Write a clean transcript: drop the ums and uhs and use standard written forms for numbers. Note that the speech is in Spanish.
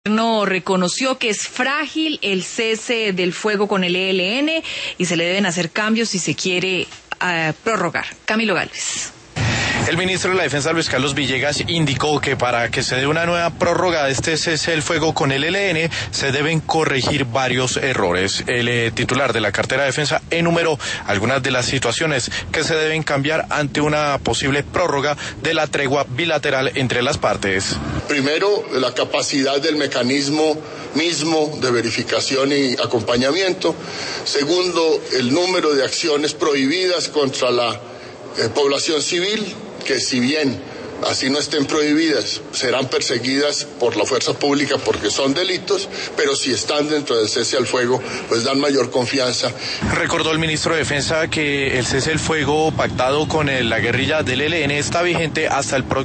No reconoció que es frágil el cese del fuego con el ELN y se le deben hacer cambios si se quiere prorrogar. Camilo Gálvez. El ministro de la Defensa, Luis Carlos Villegas, indicó que para que se dé una nueva prórroga de este cese del fuego con el ELN, se deben corregir varios errores. El titular de la cartera de defensa enumeró algunas de las situaciones que se deben cambiar ante una posible prórroga de la tregua bilateral entre las partes. Primero, la capacidad del mecanismo mismo de verificación y acompañamiento. Segundo, el número de acciones prohibidas contra la población civil, que si bien así no estén prohibidas, serán perseguidas por la fuerza pública porque son delitos, pero si están dentro del cese al fuego, pues dan mayor confianza. Recordó el ministro de Defensa que el cese al fuego pactado con la guerrilla del ELN está vigente hasta el próximo